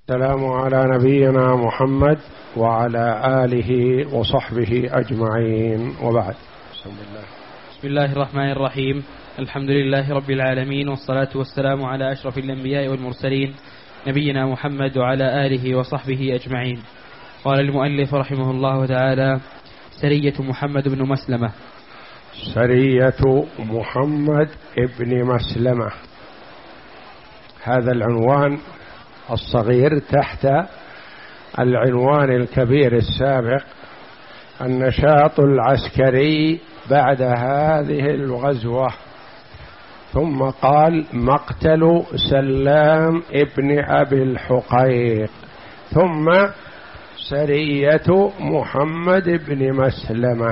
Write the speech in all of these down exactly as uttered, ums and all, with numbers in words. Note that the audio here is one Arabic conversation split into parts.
السلام على نبينا محمد وعلى آله وصحبه أجمعين، وبعد. بسم الله بسم الله الرحمن الرحيم. الحمد لله رب العالمين، والصلاة والسلام على أشرف الأنبياء والمرسلين نبينا محمد وعلى آله وصحبه أجمعين. قال المؤلف رحمه الله تعالى: سرية محمد بن مسلمة. سرية محمد بن مسلمة، هذا العنوان الصغير تحت العنوان الكبير السابق: النشاط العسكري بعد هذه الغزوة. ثم قال: مقتل سلام ابن أبي الحقيق، ثم سرية محمد بن مسلمة.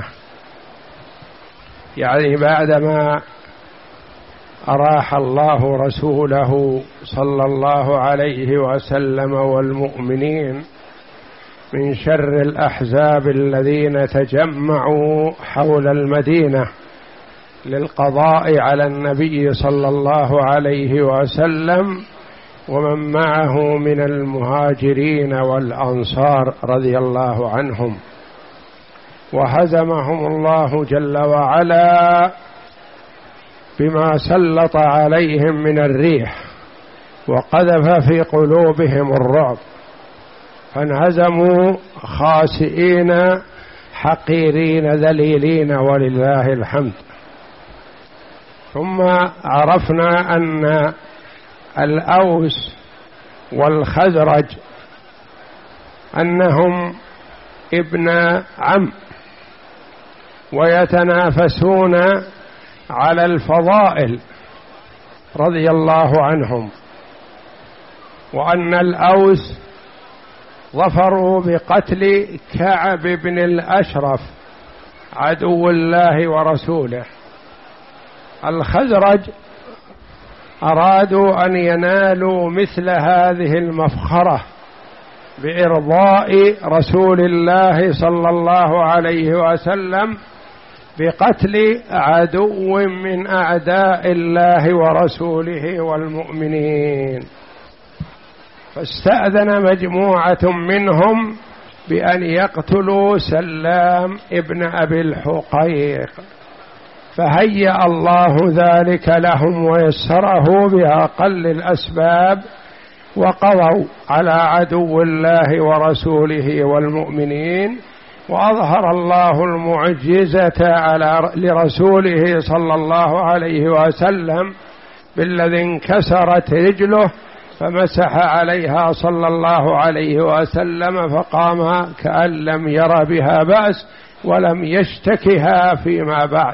يعني بعدما أراح الله رسوله صلى الله عليه وسلم والمؤمنين من شر الأحزاب الذين تجمعوا حول المدينة للقضاء على النبي صلى الله عليه وسلم ومن معه من المهاجرين والأنصار رضي الله عنهم، وهزمهم الله جل وعلا بما سلط عليهم من الريح وقذف في قلوبهم الرعب، فانهزموا خاسئين حقيرين ذليلين ولله الحمد. ثم عرفنا أن الأوس والخزرج أنهم ابن عم ويتنافسون على الفضائل رضي الله عنهم، وأن الأوس ظفروا بقتل كعب بن الأشرف عدو الله ورسوله. الخزرج أرادوا أن ينالوا مثل هذه المفخرة بإرضاء رسول الله صلى الله عليه وسلم بقتل عدو من أعداء الله ورسوله والمؤمنين، فاستأذن مجموعة منهم بأن يقتلوا سلام ابن أبي الحقيق، فهيأ الله ذلك لهم ويسره بأقل الأسباب، وقضوا على عدو الله ورسوله والمؤمنين، وأظهر الله المعجزة على لرسوله صلى الله عليه وسلم بالذي انكسرت رجله فمسح عليها صلى الله عليه وسلم فقام كأن لم ير بها بأس ولم يشتكها فيما بعد.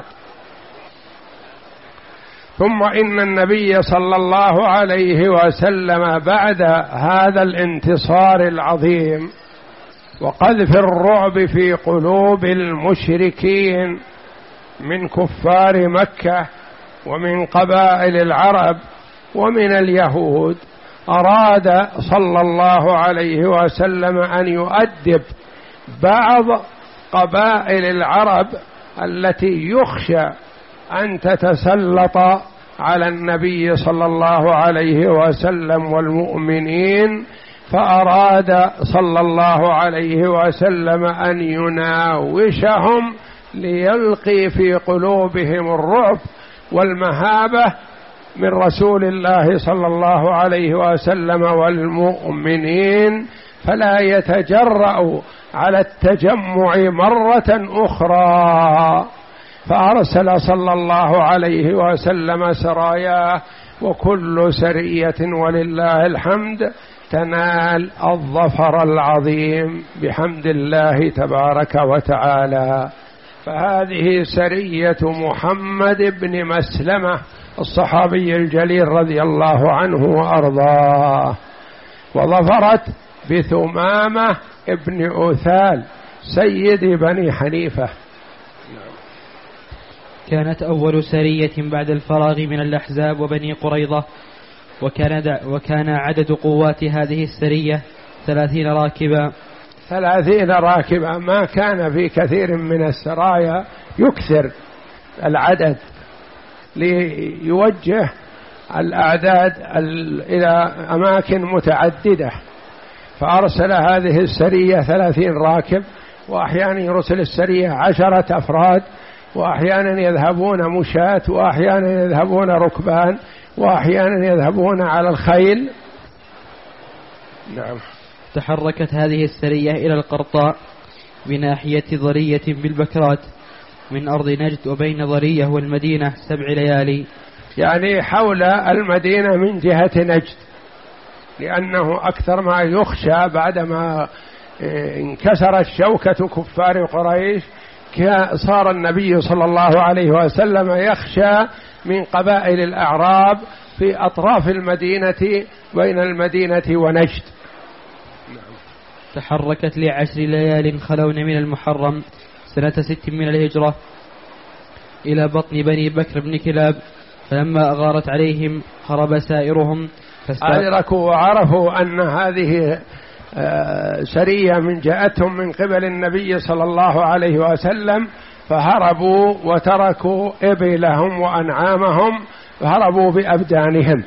ثم إن النبي صلى الله عليه وسلم بعد هذا الانتصار العظيم وقذف الرعب في قلوب المشركين من كفار مكة ومن قبائل العرب ومن اليهود، أراد صلى الله عليه وسلم أن يؤدب بعض قبائل العرب التي يخشى أن تتسلط على النبي صلى الله عليه وسلم والمؤمنين، فأراد صلى الله عليه وسلم أن يناوشهم ليلقي في قلوبهم الرعب والمهابة من رسول الله صلى الله عليه وسلم والمؤمنين، فلا يتجرأوا على التجمع مرة أخرى. فأرسل صلى الله عليه وسلم سراياه، وكل سرية ولله الحمد تنال الظفر العظيم بحمد الله تبارك وتعالى. فهذه سرية محمد بن مسلمة الصحابي الجليل رضي الله عنه وأرضاه، وظفرت بثمامة ابن أثال سيد بني حنيفة. كانت أول سرية بعد الفراغ من الأحزاب وبني قريظة، وكان, وكان عدد قوات هذه السرية ثلاثين راكبا. ثلاثين راكبا، ما كان في كثير من السرايا يكثر العدد ليوجه الأعداد إلى أماكن متعددة، فأرسل هذه السرية ثلاثين راكب، وأحيانا يرسل السرية عشرة أفراد، وأحيانا يذهبون مشاة، وأحيانا يذهبون ركبان، وأحيانا يذهبون على الخيل. نعم. تحركت هذه السرية إلى القرطاء بناحية ضرية بالبكرات من أرض نجد، وبين ضرية والمدينة سبع ليالي، يعني حول المدينة من جهة نجد، لأنه أكثر ما يخشى بعدما انكسرت شوكة كفار قريش صار النبي صلى الله عليه وسلم يخشى من قبائل الأعراب في أطراف المدينة بين المدينة ونجد. تحركت لعشر ليال خلون من المحرم سنة ست من الهجرة إلى بطن بني بكر بن كلاب، فلما أغارت عليهم هرب سائرهم أدركوا وعرفوا أن هذه سرية من جاءتهم من قبل النبي صلى الله عليه وسلم، فهربوا وتركوا إبلهم وأنعامهم، فهربوا بأبدانهم.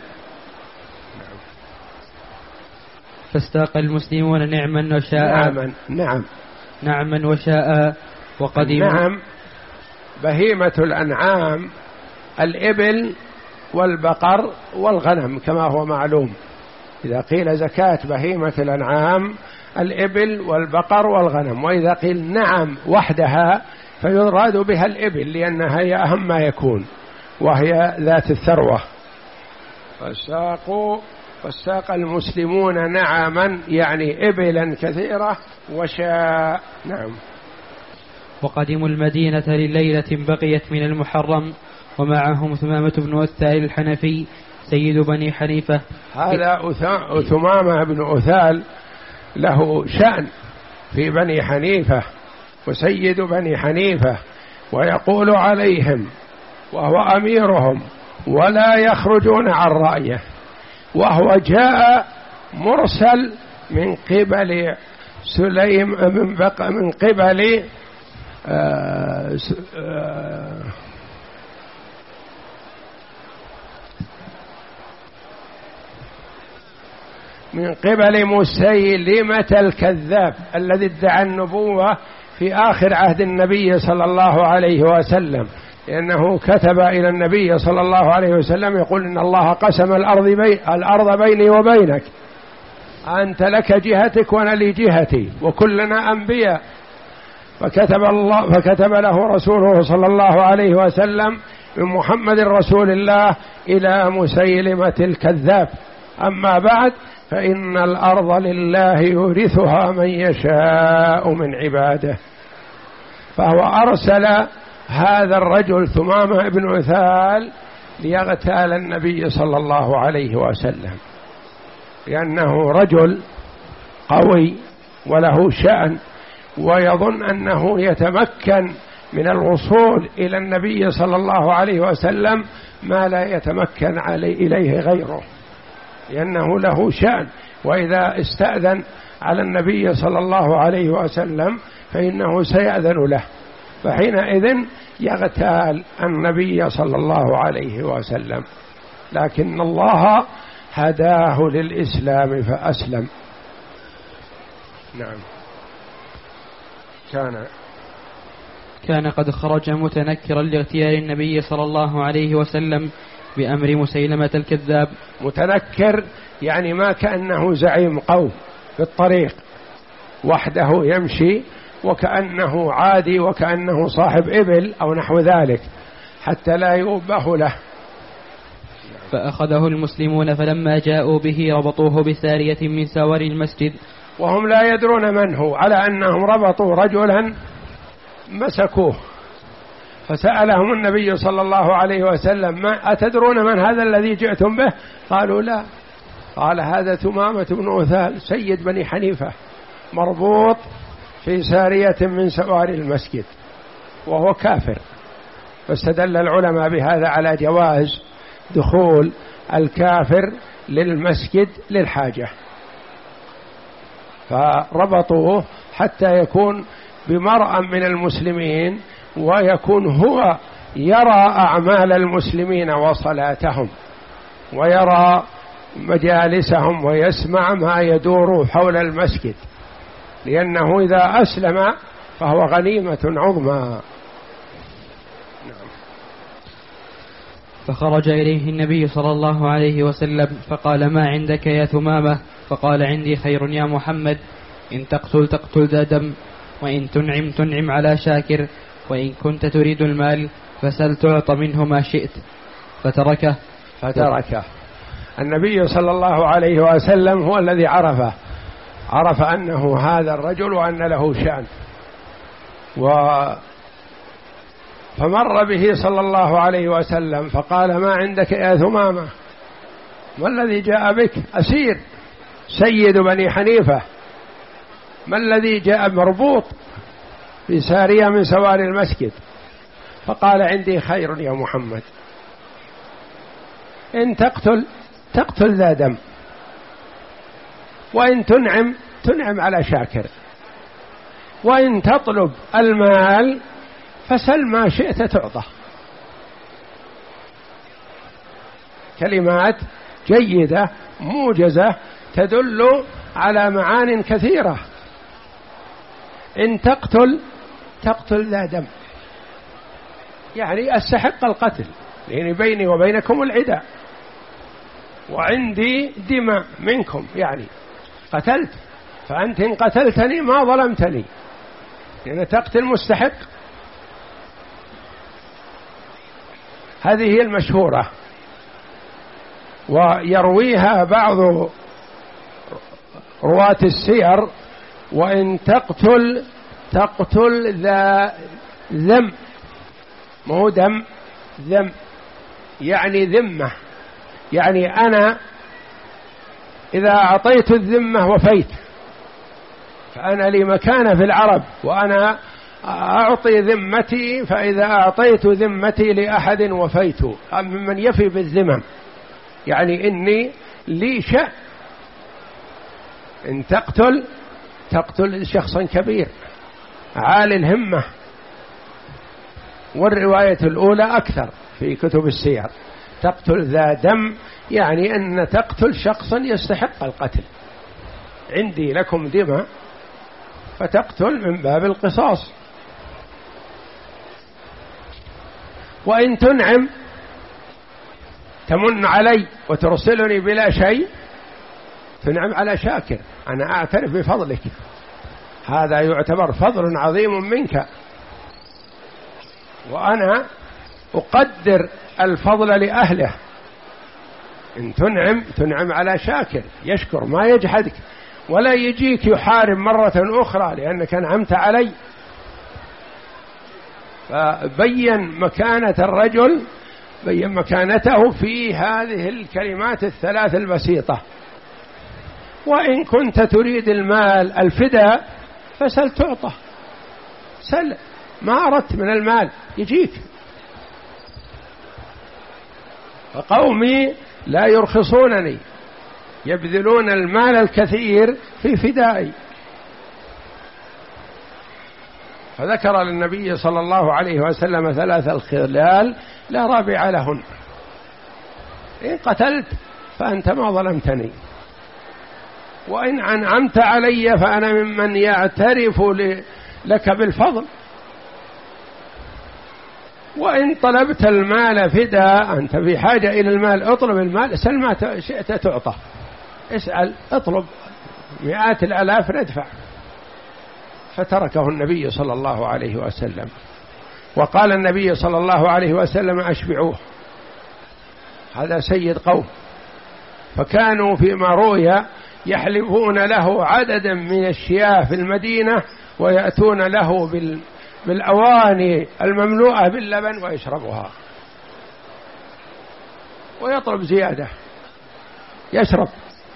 فاستاق المسلمون نعما وشاء. نعما نعم نعما وشاء وقدموا. نعم بهيمة الأنعام الإبل والبقر والغنم كما هو معلوم. إذا قيل زكاة بهيمة الأنعام الإبل والبقر والغنم، وإذا قيل نعم وحدها فيراد بها الإبل لأنها هي أهم ما يكون وهي ذات الثروة. فساقوا فساق المسلمون نعما يعني إبلا كثيرة وشاء. نعم. وقدموا المدينة لليلة بقيت من المحرم، ومعهم ثمامة بن أثال الحنفي سيد بني حنيفة. هذا ثمامة بن أثال له شأن في بني حنيفة وسيد بني حنيفة، ويقول عليهم وهو أميرهم ولا يخرجون عن رأيه، وهو جاء مرسل من قبل سليم من, بق من قبل آه آه من قبل مسيلمة الكذاب الذي ادعى النبوة في آخر عهد النبي صلى الله عليه وسلم، لأنه كتب إلى النبي صلى الله عليه وسلم يقول إن الله قسم الأرض, بي الأرض بيني وبينك، أنت لك جهتك وأنا لي جهتي وكلنا أنبياء. فكتب, الله فكتب له رسوله صلى الله عليه وسلم من محمد رسول الله إلى مسيلمة الكذاب: أما بعد فإن الأرض لله يورثها من يشاء من عباده. فهو أرسل هذا الرجل ثمامة بن أثال ليغتال النبي صلى الله عليه وسلم، لأنه رجل قوي وله شأن، ويظن أنه يتمكن من الوصول إلى النبي صلى الله عليه وسلم ما لا يتمكن عليه إليه غيره، لأنه له شأن، وإذا استأذن على النبي صلى الله عليه وسلم فإنه سيأذن له، فحينئذ يغتال النبي صلى الله عليه وسلم. لكن الله هداه للإسلام فأسلم. نعم. كان كان قد خرج متنكرا لاغتيال النبي صلى الله عليه وسلم بأمر مسيلمة الكذاب. متنكر يعني ما كأنه زعيم قوم في الطريق وحده يمشي، وكأنه عادي وكأنه صاحب إبل أو نحو ذلك، حتى لا يوبه له. فأخذه المسلمون فلما جاءوا به ربطوه بسارية من سوار المسجد، وهم لا يدرون من هو، على أنهم ربطوا رجلا مسكوه. فسألهم النبي صلى الله عليه وسلم: ما أتدرون من هذا الذي جئتم به؟ قالوا: لا. قال: هذا ثمامة بن أثال سيد بني حنيفة مربوط في سارية من سوار المسجد وهو كافر. فاستدل العلماء بهذا على جواز دخول الكافر للمسجد للحاجة، فربطوه حتى يكون بمرأى من المسلمين، ويكون هو يرى أعمال المسلمين وصلاتهم، ويرى مجالسهم ويسمع ما يدور حول المسجد، لأنه إذا أسلم فهو غنيمة عظمى. فخرج إليه النبي صلى الله عليه وسلم فقال: ما عندك يا ثمامة؟ فقال: عندي خير يا محمد، إن تقتل تقتل ذا دم، وإن تنعم تنعم على شاكر، وإن كنت تريد المال فسل تعط منه ما شئت. فتركه فتركه النبي صلى الله عليه وسلم هو الذي عرفه، عرف أنه هذا الرجل وأن له شأن، و فمر به صلى الله عليه وسلم فقال: ما عندك يا ثمامة؟ ما الذي جاء بك؟ أسير سيد بني حنيفة، ما الذي جاء؟ مربوط في سارية من سوار المسجد. فقال: عندي خير يا محمد، إن تقتل تقتل ذا دم، وإن تنعم تنعم على شاكر، وإن تطلب المال فسل ما شئت تعطى. كلمات جيدة موجزة تدل على معان كثيرة. إن تقتل تقتل ذا دم، يعني أستحق القتل، لأن بيني وبينكم العداء، وعندي دماء منكم، يعني قتلت، فأنت إن قتلتني ما ظلمتني، لأن تقتل مستحق. هذه هي المشهورة، ويرويها بعض رواة السير: وإن تقتل تقتل ذا ذم، مو دم، ذم يعني ذمة، يعني أنا إذا أعطيت الذمة وفيت، فأنا لي مكانة في العرب، وأنا أعطي ذمتي، فإذا أعطيت ذمتي لأحد وفيت، ممن يفي بالذمم، يعني إني لي شأن. إن تقتل تقتل شخصا كبير عالي الهمة. والرواية الأولى أكثر في كتب السير، تقتل ذا دم، يعني أن تقتل شخصا يستحق القتل، عندي لكم دماء فتقتل من باب القصاص. وإن تنعم تمن علي وترسلني بلا شيء، تنعم على شاكر، أنا أعترف بفضلك، هذا يعتبر فضل عظيم منك، وأنا أقدر الفضل لأهله. إن تنعم تنعم على شاكر، يشكر ما يجحدك، ولا يجيك يحارب مرة أخرى لأنك أنعمت علي. فبين مكانة الرجل، بين مكانته في هذه الكلمات الثلاث البسيطة. وإن كنت تريد المال الفداء فسل تعطى، سل ما أردت من المال يجيك. فقومي لا يرخصونني، يبذلون المال الكثير في فدائي. فذكر للنبي صلى الله عليه وسلم ثلاث الخلال لا رابع لهن: إن قتلت فأنت ما ظلمتني، وإن أنعمت علي فأنا ممن يعترف لك بالفضل، وإن طلبت المال فداء، أنت في حاجة إلى المال، اطلب المال، اسأل ما شئت تعطى، اسأل اطلب، مئات الآلاف ندفع. فتركه النبي صلى الله عليه وسلم. وقال النبي صلى الله عليه وسلم: أشبعوه، هذا سيد قوم. فكانوا فيما روي يحلفون له عددا من الشياه في المدينة، ويأتون له بال بالأواني المملوءة باللبن ويشربها، ويطلب زيادة يشرب.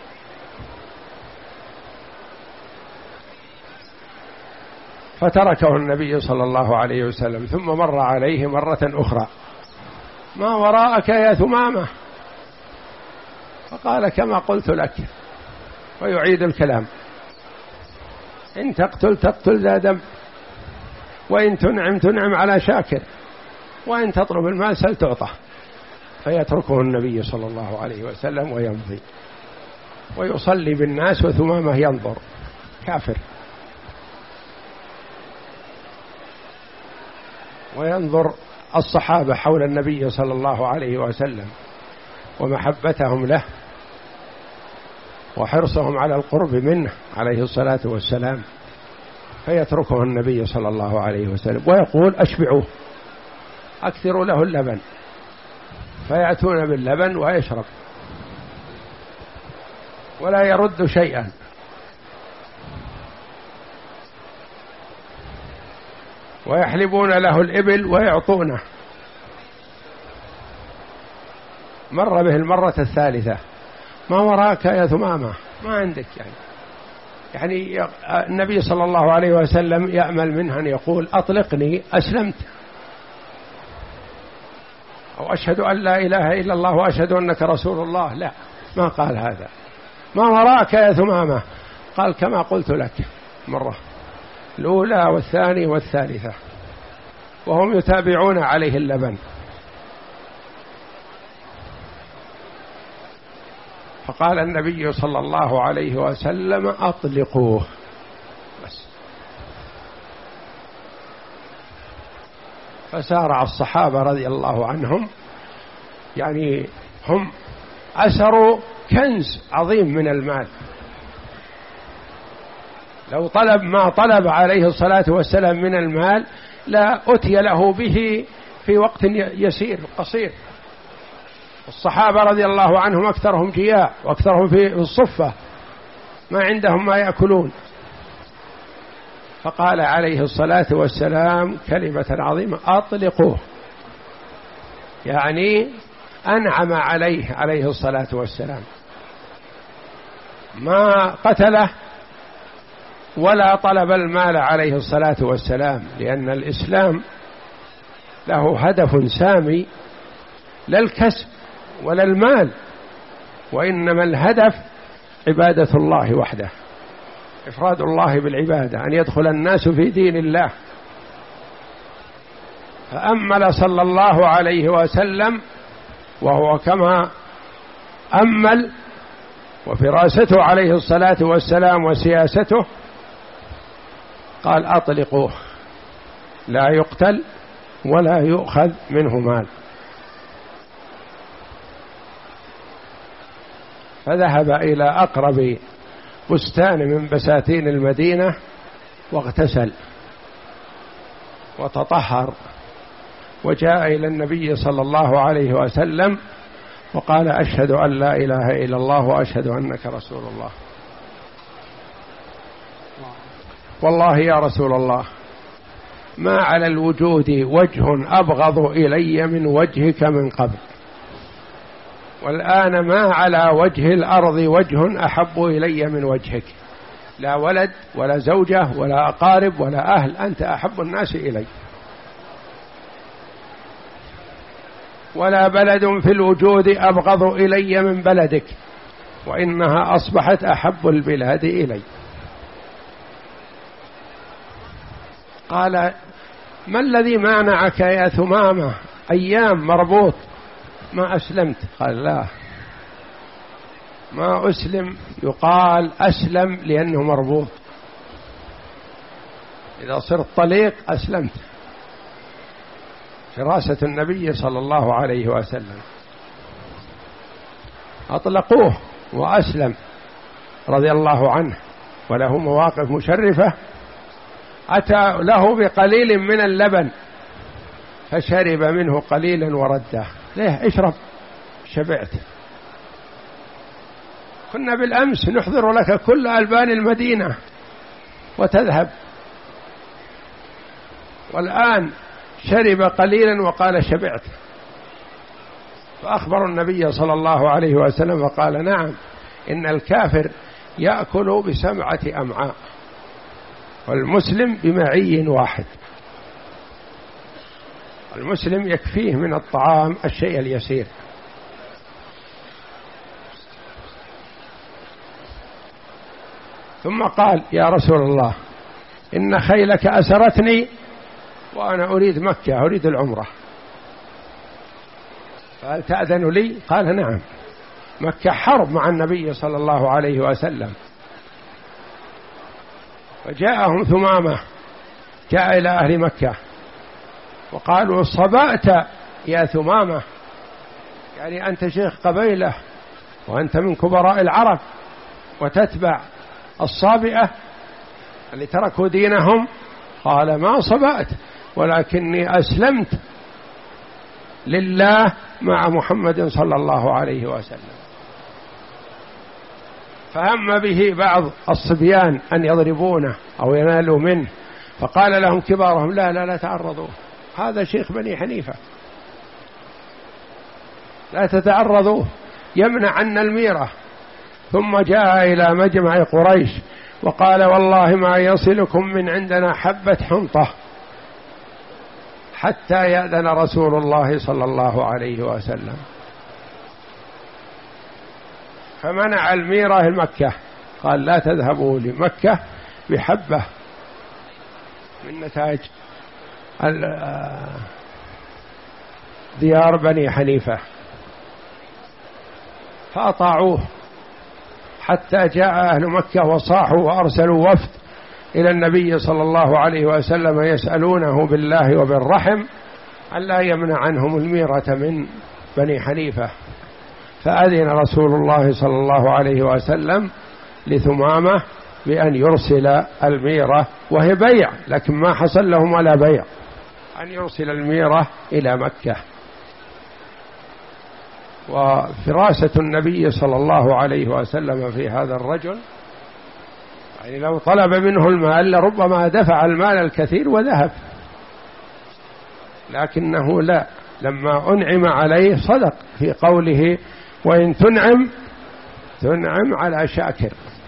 فتركه النبي صلى الله عليه وسلم، ثم مر عليه مرة أخرى: ما وراءك يا ثمامة؟ فقال: كما قلت لك، ويعيد الكلام: إن تقتل تقتل ذا دم، وإن تنعم تنعم على شاكر، وإن تطلب المال سل تعطى. فيتركه النبي صلى الله عليه وسلم ويمضي. ويصلي بالناس وثمامة ينظر كافر، وينظر الصحابة حول النبي صلى الله عليه وسلم ومحبتهم له وحرصهم على القرب منه عليه الصلاة والسلام، فيتركه النبي صلى الله عليه وسلم ويقول أشبعوه، أكثروا له اللبن، فيأتون باللبن ويشرب ولا يرد شيئا. ويحلبون له الإبل ويعطونه. مر به المرة الثالثة: ما وراك يا ثمامة؟ ما عندك يعني يعني النبي صلى الله عليه وسلم يأمل منه أن يقول أطلقني أسلمت، أو أشهد أن لا إله إلا الله وأشهد أنك رسول الله. لا، ما قال هذا. ما وراك يا ثمامة؟ قال كما قلت لك مرة الأولى والثانية والثالثة، وهم يتابعون عليه اللبن. فقال النبي صلى الله عليه وسلم أطلقوه بس. فسارع الصحابة رضي الله عنهم، يعني هم أسروا كنز عظيم من المال، لو طلب ما طلب عليه الصلاة والسلام من المال لا أتي له به في وقت يسير قصير. الصحابة رضي الله عنهم أكثرهم جياع وأكثرهم في الصفة، ما عندهم ما يأكلون. فقال عليه الصلاة والسلام كلمة عظيمة: أطلقوه، يعني أنعم عليه عليه الصلاة والسلام، ما قتله ولا طلب المال عليه الصلاة والسلام، لأن الإسلام له هدف سامي، لا الكسب ولا المال، وإنما الهدف عبادة الله وحده، إفراد الله بالعبادة، أن يدخل الناس في دين الله. فأمل صلى الله عليه وسلم، وهو كما أمل وفراسته عليه الصلاة والسلام وسياسته، قال أطلقوه، لا يقتل ولا يؤخذ منه مال. فذهب إلى أقرب بستان من بساتين المدينة واغتسل وتطهر، وجاء إلى النبي صلى الله عليه وسلم وقال: أشهد أن لا إله إلا الله وأشهد أنك رسول الله. والله يا رسول الله ما على الوجود وجه أبغض إلي من وجهك من قبل، والآن ما على وجه الأرض وجه أحب إلي من وجهك، لا ولد ولا زوجة ولا أقارب ولا أهل، أنت أحب الناس إلي. ولا بلد في الوجود أبغض إلي من بلدك، وإنها أصبحت أحب البلاد إلي. قال: ما الذي مانعك يا ثمامة أيام مربوط ما أسلمت؟ قال: لا، ما أسلم، يقال أسلم لأنه مربوط، إذا صرت طليق أسلمت. فراسة النبي صلى الله عليه وسلم. أطلقوه وأسلم رضي الله عنه، وله مواقف مشرفة. أتى له بقليل من اللبن فشرب منه قليلا ورده. ليه؟ اشرب، شبعت. كنا بالأمس نحضر لك كل ألبان المدينة وتذهب، والآن شرب قليلا وقال شبعت. فأخبر النبي صلى الله عليه وسلم وقال: نعم، إن الكافر يأكل بسبعة أمعاء والمسلم بمعي واحد. المسلم يكفيه من الطعام الشيء اليسير. ثم قال: يا رسول الله إن خيلك أسرتني وأنا أريد مكة، أريد العمرة، فهل تأذن لي؟ قال: نعم. مكة حرب مع النبي صلى الله عليه وسلم. فجاءهم ثمامة، جاء إلى أهل مكة وقالوا صبأت يا ثمامة، يعني أنت شيخ قبيلة وأنت من كبراء العرب وتتبع الصابئة اللي تركوا دينهم. قال ما صبأت ولكني أسلمت لله مع محمد صلى الله عليه وسلم. فهم به بعض الصبيان أن يضربونه أو ينالوا منه، فقال لهم كبارهم لا لا لا تعرضوا، هذا شيخ بني حنيفة لا تتعرضوا يمنع عنا الميرة. ثم جاء إلى مجمع قريش وقال والله ما يصلكم من عندنا حبة حنطة حتى يأذن رسول الله صلى الله عليه وسلم. فمنع الميرة المكة، قال لا تذهبوا لمكة بحبة من نتاج ديار بني حنيفة. فأطاعوه حتى جاء أهل مكة وصاحوا وأرسلوا وفد إلى النبي صلى الله عليه وسلم يسألونه بالله وبالرحم ألا يمنع عنهم الميرة من بني حنيفة. فأذن رسول الله صلى الله عليه وسلم لثمامة بأن يرسل الميرة، وهي بيع لكن ما حصل لهم ولا بيع، أن يرسل الميرة إلى مكة. وفراسة النبي صلى الله عليه وسلم في هذا الرجل، يعني لو طلب منه المال لربما دفع المال الكثير وذهب، لكنه لا، لما أنعم عليه صدق في قوله وإن تنعم تنعم على شاكر.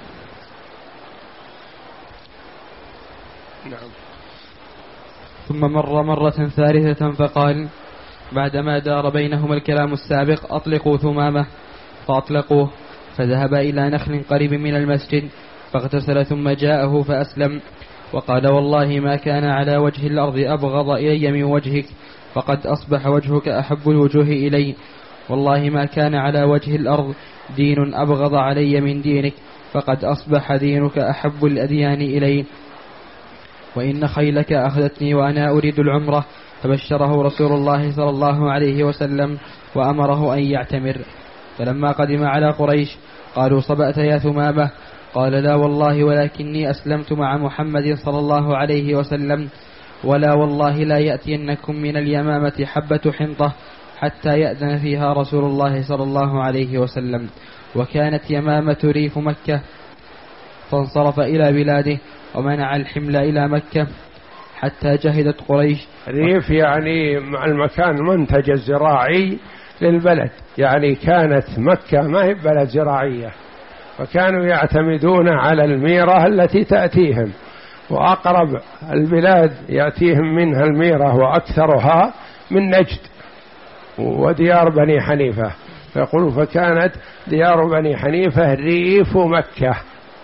نعم. ثم مر مرة ثالثة فقال بعدما دار بينهما الكلام السابق أطلقوا ثمامة، فأطلقوه فذهب إلى نخل قريب من المسجد فاغتسل ثم جاءه فأسلم وقال والله ما كان على وجه الأرض أبغض إلي من وجهك، فقد أصبح وجهك أحب الوجوه إلي، والله ما كان على وجه الأرض دين أبغض علي من دينك، فقد أصبح دينك أحب الأديان إلي، وإن خيلك أخذتني وأنا أريد العمرة. فبشره رسول الله صلى الله عليه وسلم وأمره أن يعتمر. فلما قدم على قريش قالوا صبأت يا ثمامة، قال لا والله ولكني أسلمت مع محمد صلى الله عليه وسلم، ولا والله لا يأتينكم من اليمامة حبة حنطة حتى يأذن فيها رسول الله صلى الله عليه وسلم. وكانت يمامة ريف مكة، فانصرف إلى بلاده ومنع الحمل إلى مكة حتى جهدت قريش. ريف يعني المكان منتج الزراعي للبلد، يعني كانت مكة ما هي بلد زراعية، فكانوا يعتمدون على الميرة التي تأتيهم، وأقرب البلاد يأتيهم منها الميرة وأكثرها من نجد وديار بني حنيفة. فيقولوا فكانت ديار بني حنيفة ريف مكة.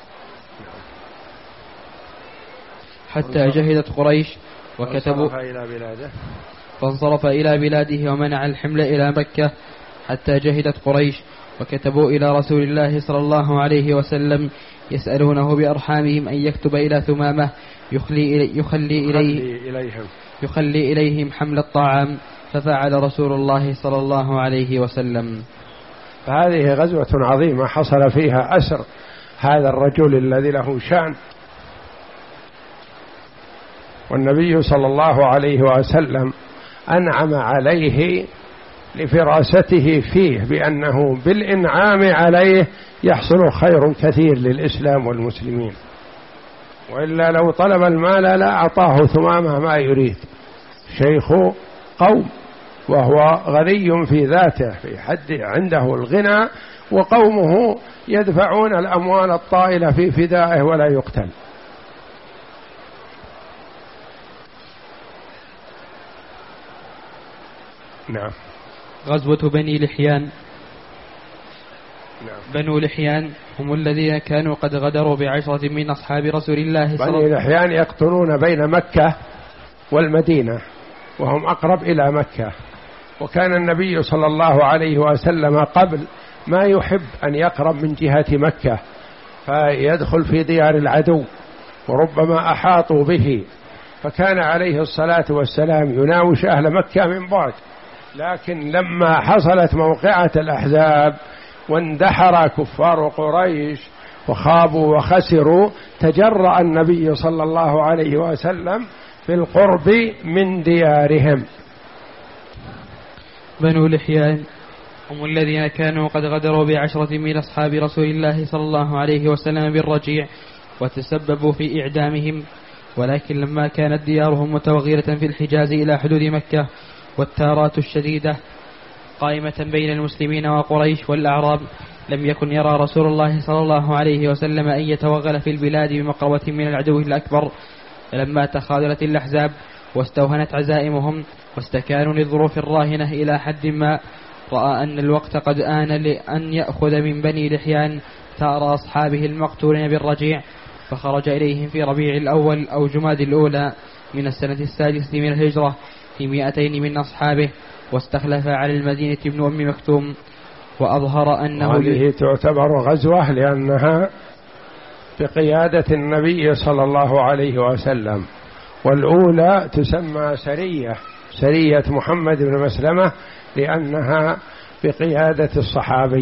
حتى جهدت قريش وكتبوا فانصرف إلى بلاده ومنع الحمل إلى مكة حتى جهدت قريش وكتبوا إلى رسول الله صلى الله عليه وسلم يسألونه بأرحامهم أن يكتب إلى ثمامة يخلي, إلي يخلي, إليه إليهم يخلي إليهم حمل الطعام، ففعل رسول الله صلى الله عليه وسلم. فهذه غزوة عظيمة حصل فيها أسر هذا الرجل الذي له شأن، والنبي صلى الله عليه وسلم أنعم عليه لفراسته فيه بأنه بالإنعام عليه يحصل خير كثير للإسلام والمسلمين، وإلا لو طلب المال لا أعطاه ثمامة ما يريد، شيخ قوم وهو غني في ذاته، في حد عنده الغنى، وقومه يدفعون الأموال الطائلة في فدائه ولا يقتل. نعم. غزوة بني لحيان. نعم. بنو لحيان هم الذين كانوا قد غدروا بعشرة من أصحاب رسول الله صلى الله عليه وسلم. بني لحيان يقطنون بين مكة والمدينة وهم أقرب إلى مكة، وكان النبي صلى الله عليه وسلم قبل ما يحب أن يقرب من جهة مكة فيدخل في ديار العدو، وربما أحاطوا به، فكان عليه الصلاة والسلام يناوش أهل مكة من بعد. لكن لما حصلت موقعة الأحزاب واندحر كفار قريش وخابوا وخسروا، تجرأ النبي صلى الله عليه وسلم في القرب من ديارهم. بنو لحيان هم الذين كانوا قد غدروا بعشرة من أصحاب رسول الله صلى الله عليه وسلم بالرجيع وتسببوا في إعدامهم، ولكن لما كانت ديارهم متوغلة في الحجاز إلى حدود مكة والتارات الشديدة قائمة بين المسلمين وقريش والأعراب، لم يكن يرى رسول الله صلى الله عليه وسلم أن يتوغل في البلاد بمقربة من العدو الأكبر. فلما تخاذلت الأحزاب واستوهنت عزائمهم واستكانوا للظروف الراهنة إلى حد ما، رأى أن الوقت قد آن لأن يأخذ من بني لحيان ثأر أصحابه المقتولين بالرجيع، فخرج إليهم في ربيع الأول أو جماد الأولى من السنة السادسة من الهجرة في مئتين من أصحابه، واستخلف على المدينة ابن أم مكتوم، وأظهر أنه هذه تعتبر غزوة لأنها بقيادة النبي صلى الله عليه وسلم، والأولى تسمى سرية سرية محمد بن مسلمة لأنها بقيادة الصحابي.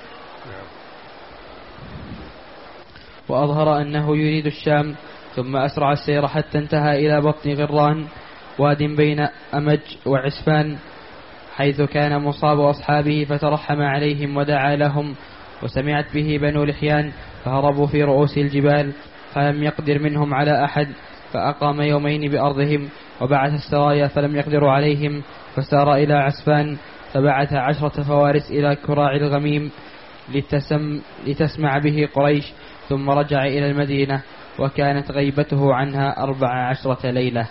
وأظهر أنه يريد الشام، ثم أسرع السير حتى انتهى إلى بطن غران واد بين أمج وعسفان حيث كان مصاب أصحابه، فترحم عليهم ودعا لهم، وسمعت به بنو لحيان فهربوا في رؤوس الجبال، فلم يقدر منهم على أحد، فأقام يومين بأرضهم وبعث السرايا فلم يقدروا عليهم، فسار إلى عسفان فبعث عشرة فوارس إلى كراع الغميم لتسم لتسمع به قريش، ثم رجع إلى المدينة وكانت غيبته عنها أربع عشرة ليلة.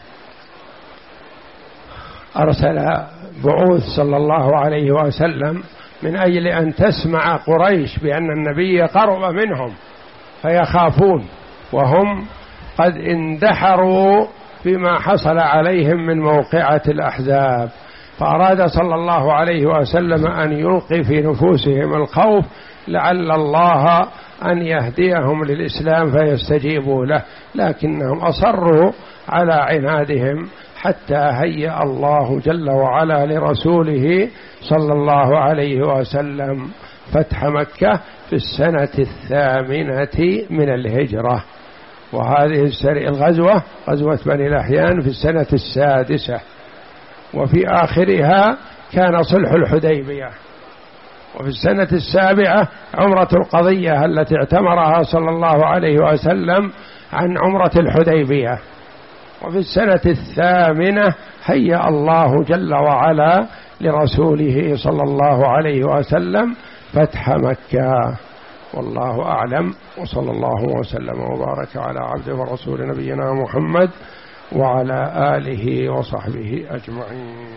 أرسل بعوث صلى الله عليه وسلم من أجل أن تسمع قريش بأن النبي قرب منهم فيخافون، وهم قد اندحروا بما حصل عليهم من موقعة الأحزاب، فأراد صلى الله عليه وسلم أن يلقي في نفوسهم الخوف لعل الله أن يهديهم للإسلام فيستجيبوا له، لكنهم أصروا على عنادهم حتى هيأ الله جل وعلا لرسوله صلى الله عليه وسلم فتح مكة في السنة الثامنة من الهجرة. وهذه الغزوة غزوة بني لحيان في السنة السادسة، وفي آخرها كان صلح الحديبية، وفي السنة السابعة عمرة القضية التي اعتمرها صلى الله عليه وسلم عن عمرة الحديبية، وفي السنة الثامنة هيأ الله جل وعلا لرسوله صلى الله عليه وسلم فتح مكة. والله أعلم، وصلى الله وسلم وبارك على عبده ورسول نبينا محمد وعلى آله وصحبه أجمعين.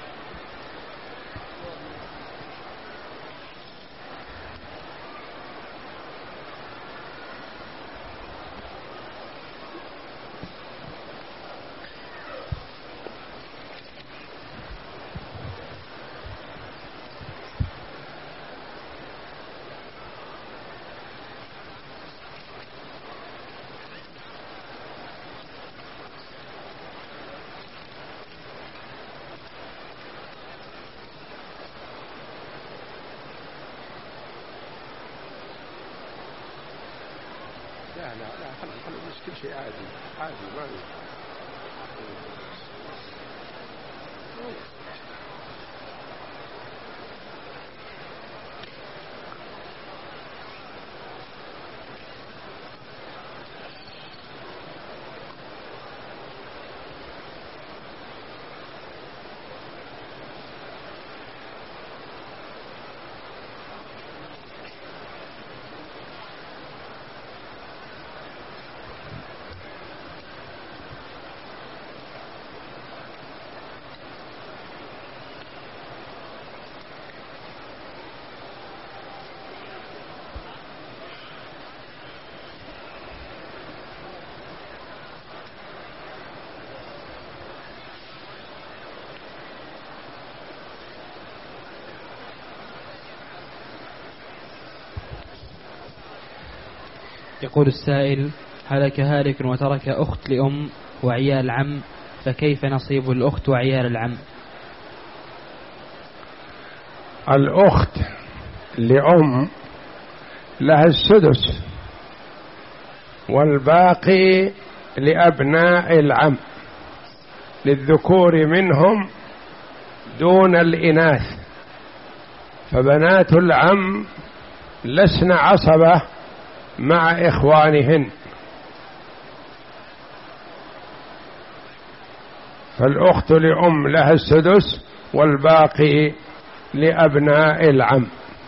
لا لا لا خلي خلي كل شيء عادي عادي ما يقول السائل: هلك هالك وترك أخت لأم وعيال عم، فكيف نصيب الأخت وعيال العم؟ الأخت لأم لها السدس، والباقي لأبناء العم، للذكور منهم دون الإناث، فبنات العم لسن عصبة مع إخوانهن، فالأخت لأم لها السدس والباقي لأبناء العم.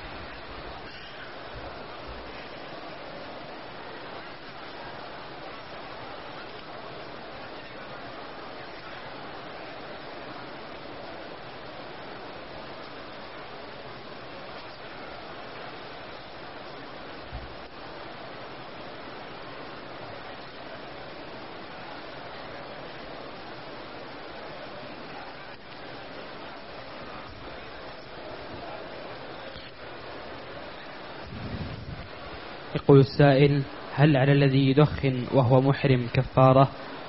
يقول السائل: هل على الذي يدخن وهو محرم كفارة؟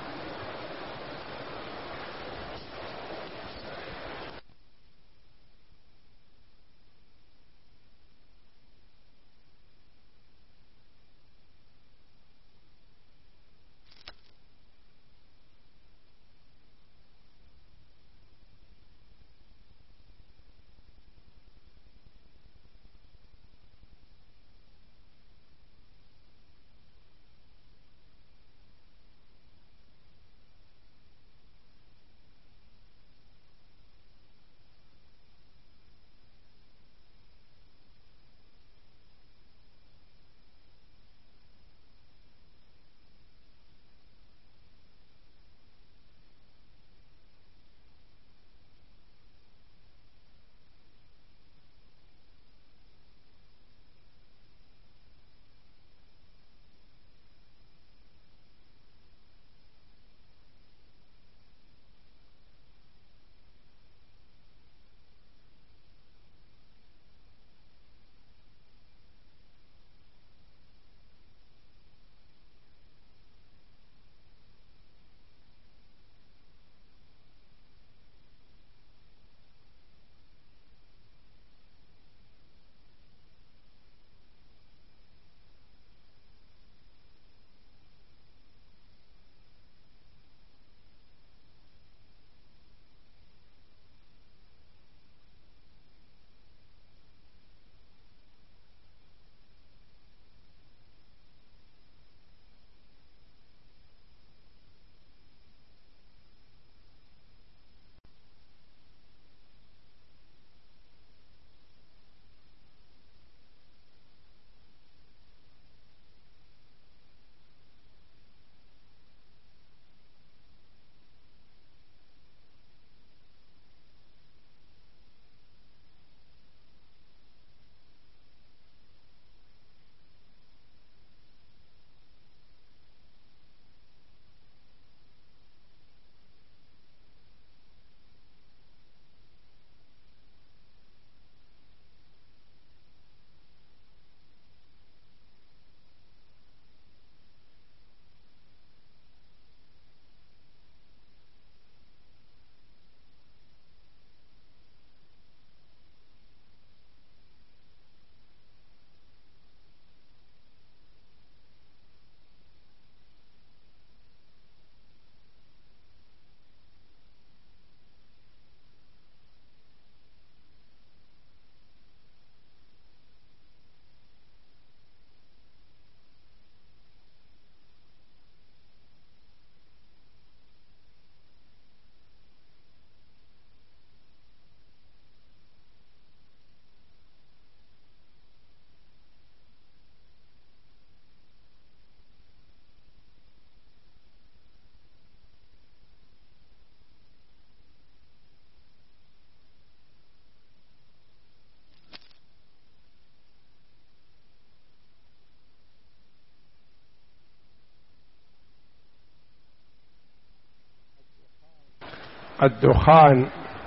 الدخان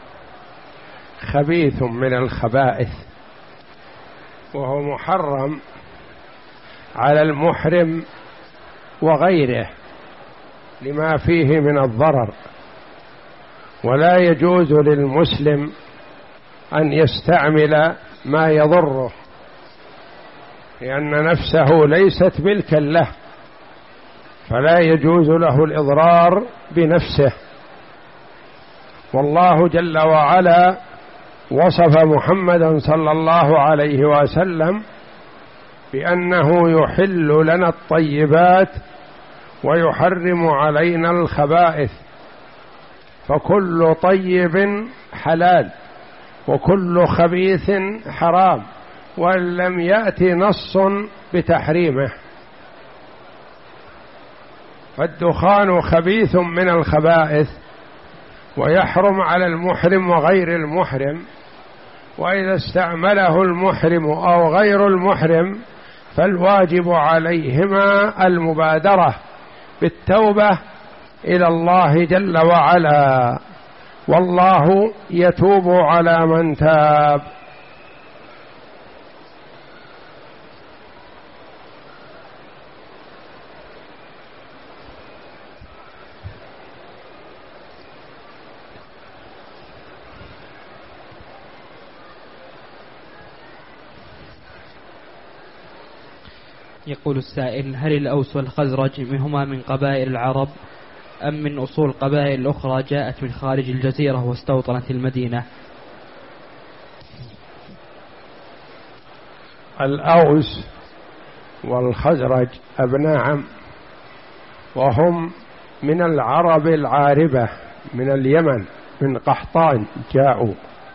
خبيث من الخبائث، وهو محرم على المحرم وغيره لما فيه من الضرر. ولا يجوز للمسلم أن يستعمل ما يضره، لأن نفسه ليست ملكا له، فلا يجوز له الإضرار بنفسه. والله جل وعلا وصف محمدا صلى الله عليه وسلم بأنه يحل لنا الطيبات ويحرم علينا الخبائث، فكل طيب حلال وكل خبيث حرام، وإن لم يأتي نص بتحريمه. فالدخان خبيث من الخبائث ويحرم على المحرم وغير المحرم، وإذا استعمله المحرم أو غير المحرم فالواجب عليهما المبادرة بالتوبة إلى الله جل وعلا، والله يتوب على من تاب. يقول السائل: هل الأوس والخزرج منهما من قبائل العرب أم من أصول قبائل أخرى جاءت من خارج الجزيرة واستوطنت المدينة؟ الأوس والخزرج أبناء عم، وهم من العرب العاربة من اليمن، من قحطان جاءوا.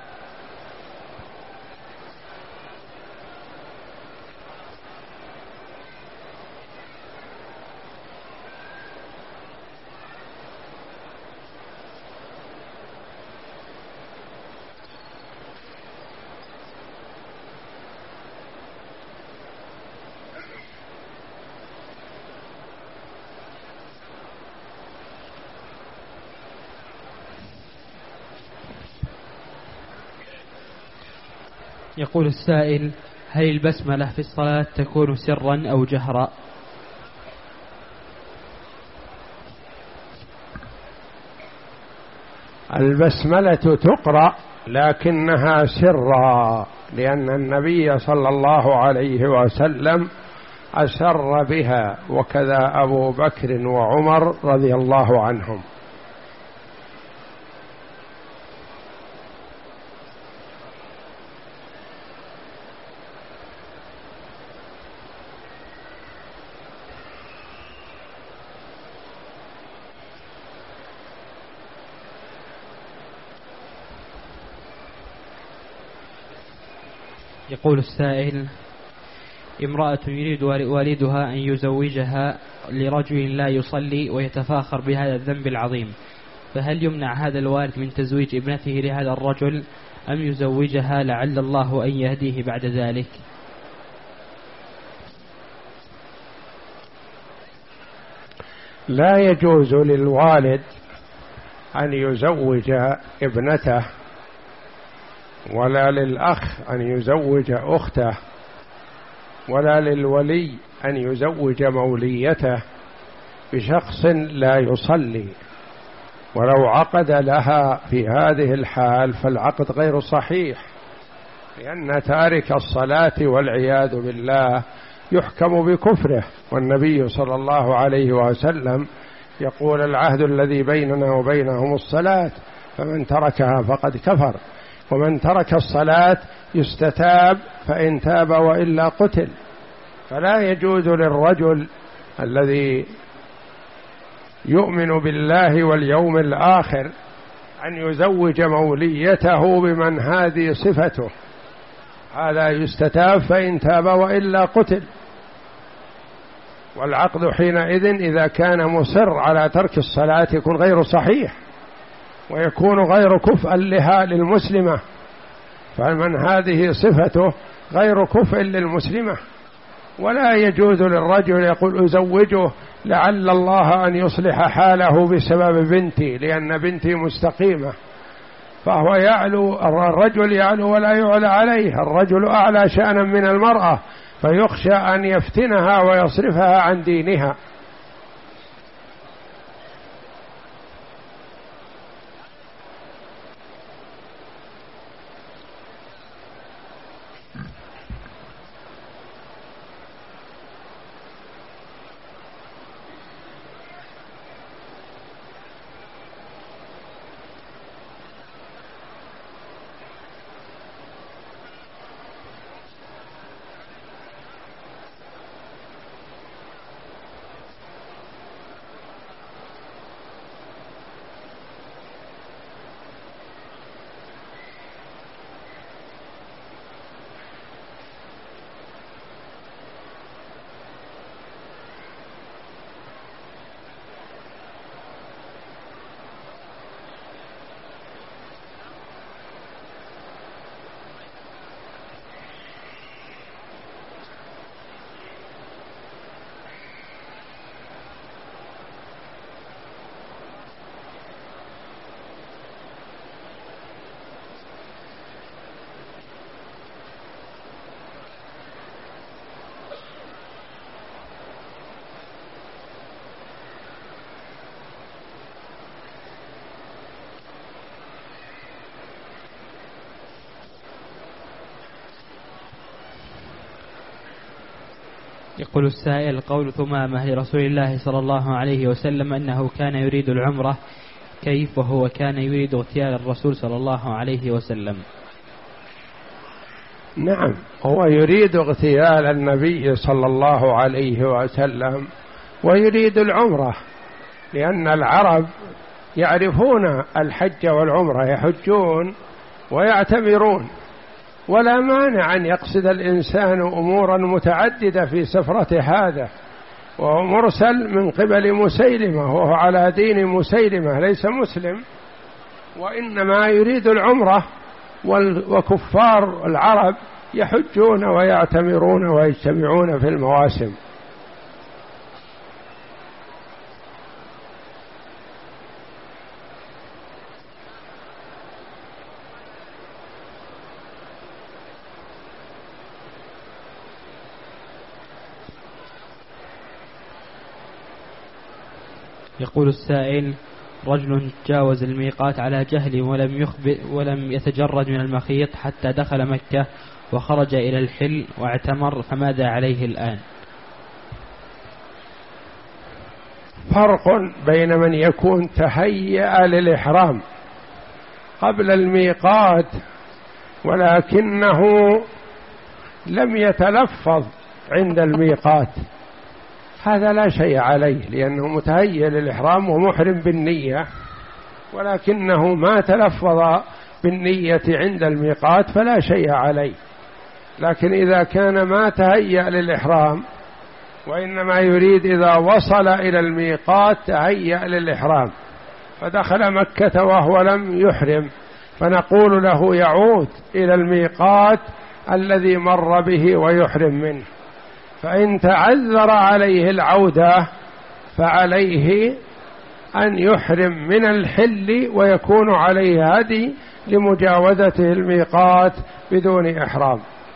يقول السائل: هل البسملة في الصلاة تكون سرا أو جهرا؟ البسملة تقرأ لكنها سرا، لأن النبي صلى الله عليه وسلم أسر بها، وكذا أبو بكر وعمر رضي الله عنهم. يقول السائل: امرأة يريد والدها أن يزوجها لرجل لا يصلي ويتفاخر بهذا الذنب العظيم، فهل يمنع هذا الوالد من تزويج ابنته لهذا الرجل أم يزوجها لعل الله أن يهديه بعد ذلك؟ لا يجوز للوالد أن يزوج ابنته، ولا للأخ أن يزوج أخته، ولا للولي أن يزوج موليته بشخص لا يصلي. ولو عقد لها في هذه الحال فالعقد غير صحيح، لأن تارك الصلاة والعياذ بالله يحكم بكفره. والنبي صلى الله عليه وسلم يقول: العهد الذي بيننا وبينهم الصلاة، فمن تركها فقد كفر. ومن ترك الصلاة يستتاب، فإن تاب وإلا قتل. فلا يجوز للرجل الذي يؤمن بالله واليوم الآخر أن يزوج موليته بمن هذه صفته، هذا يستتاب فإن تاب وإلا قتل. والعقد حينئذ إذا كان مصر على ترك الصلاة يكون غير صحيح، ويكون غير كفء لها للمسلمة، فمن هذه صفته غير كفء للمسلمة. ولا يجوز للرجل يقول: أزوجه لعل الله أن يصلح حاله بسبب بنتي، لأن بنتي مستقيمة. فهو يعلو، الرجل يعلو ولا يعلى عليه، الرجل أعلى شأنا من المرأة، فيخشى أن يفتنها ويصرفها عن دينها. يقول السائل: قول ثمامة لرسول الله صلى الله عليه وسلم أنه كان يريد العمرة، كيف وهو كان يريد اغتيال الرسول صلى الله عليه وسلم؟ نعم، هو يريد اغتيال النبي صلى الله عليه وسلم ويريد العمرة، لأن العرب يعرفون الحج والعمرة، يحجون ويعتمرون، ولا مانع أن يقصد الإنسان أمورا متعددة في سفرة هذا، وهو مرسل من قبل مسيلمة، وهو على دين مسيلمة ليس مسلم، وإنما يريد العمرة، وكفار العرب يحجون ويعتمرون ويجتمعون في المواسم. يقول السائل: رجل جاوز الميقات على جهل ولم يخبئ ولم يتجرد من المخيط حتى دخل مكة وخرج إلى الحل واعتمر، فماذا عليه الآن؟ فرق بين من يكون تهيأ للإحرام قبل الميقات ولكنه لم يتلفظ عند الميقات، هذا لا شيء عليه، لأنه متهيأ للإحرام ومحرم بالنية، ولكنه ما تلفظ بالنية عند الميقات فلا شيء عليه. لكن إذا كان ما تهيأ للإحرام وإنما يريد إذا وصل إلى الميقات تهيأ للإحرام فدخل مكة وهو لم يحرم، فنقول له يعود إلى الميقات الذي مر به ويحرم منه. فإن تعذر عليه العودة فعليه أن يحرم من الحل ويكون عليه هدي لمجاوزته الميقات بدون إحرام.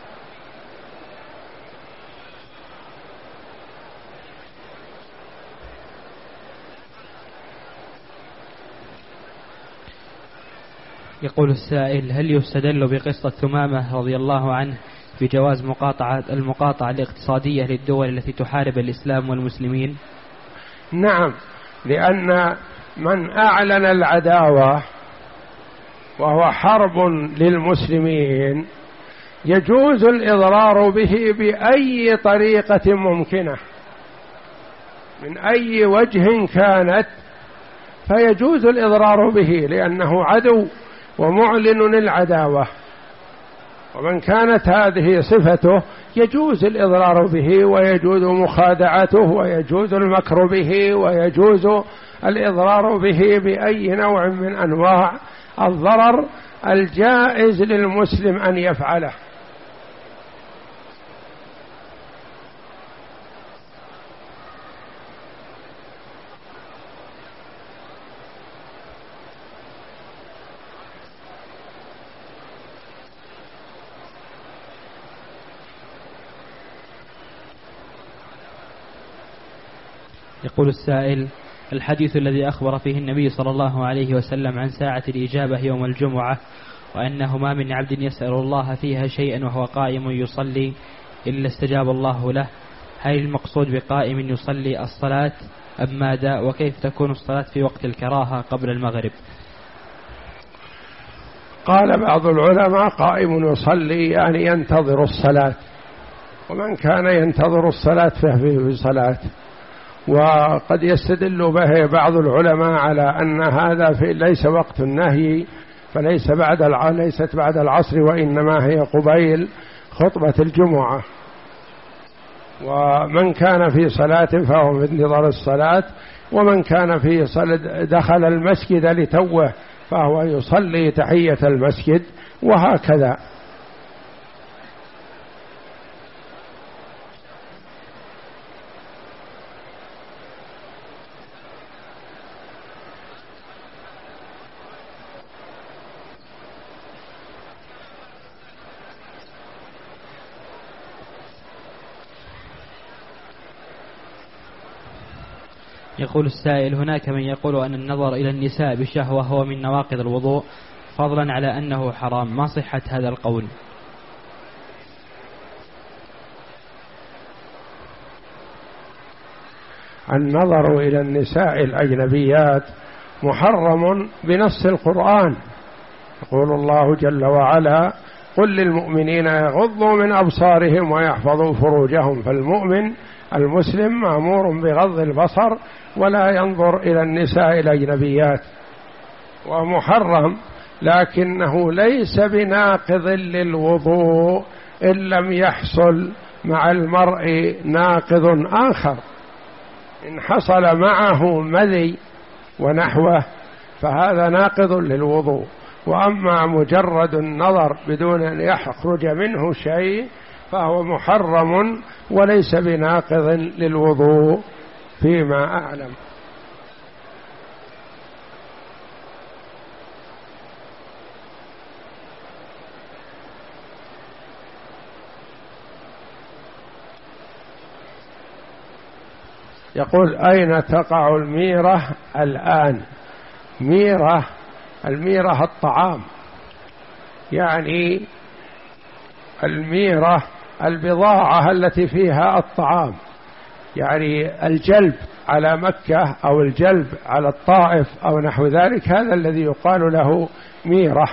يقول السائل: هل يستدل بقصة ثمامة رضي الله عنه بجواز مقاطعة المقاطعة الاقتصادية للدول التي تحارب الإسلام والمسلمين؟ نعم، لأن من أعلن العداوة وهو حرب للمسلمين يجوز الإضرار به بأي طريقة ممكنة من أي وجه كانت، فيجوز الإضرار به لأنه عدو ومعلن العداوة، ومن كانت هذه صفته يجوز الإضرار به ويجوز مخادعته ويجوز المكر به ويجوز الإضرار به بأي نوع من أنواع الضرر الجائز للمسلم أن يفعله. يقول السائل: الحديث الذي أخبر فيه النبي صلى الله عليه وسلم عن ساعة الإجابة يوم الجمعة وأنه ما من عبد يسأل الله فيها شيئا وهو قائم يصلي إلا استجاب الله له، هل المقصود بقائم يصلي الصلاة أم ماذا؟ وكيف تكون الصلاة في وقت الكراهة قبل المغرب؟ قال بعض العلماء قائم يصلي يعني ينتظر الصلاة، ومن كان ينتظر الصلاة فهو في صلاة. وقد يستدل به بعض العلماء على أن هذا في ليس وقت النهي، فليس بعد ليست بعد العصر وإنما هي قبيل خطبة الجمعة، ومن كان في صلاة فهو في انتظار الصلاة، ومن كان في صلاة دخل المسجد لتوه فهو يصلي تحية المسجد، وهكذا. يقول السائل: هناك من يقول أن النظر إلى النساء بشهوة هو من نواقض الوضوء فضلا على أنه حرام، ما صحة هذا القول؟ النظر إلى النساء الأجنبيات محرم بنص القرآن. يقول الله جل وعلا: قل للمؤمنين يغضوا من أبصارهم ويحفظوا فروجهم. فالمؤمن المسلم مأمور بغض البصر ولا ينظر إلى النساء الأجنبيات، ومحرم، لكنه ليس بناقض للوضوء إن لم يحصل مع المرء ناقض آخر. إن حصل معه مذي ونحوه فهذا ناقض للوضوء، وأما مجرد النظر بدون أن يخرج منه شيء فهو محرم وليس بناقض للوضوء فيما أعلم. يقول: أين تقع الميرة الآن؟ ميرة، الميرة الطعام، يعني الميرة البضاعة التي فيها الطعام، يعني الجلب على مكة أو الجلب على الطائف أو نحو ذلك، هذا الذي يقال له ميرة.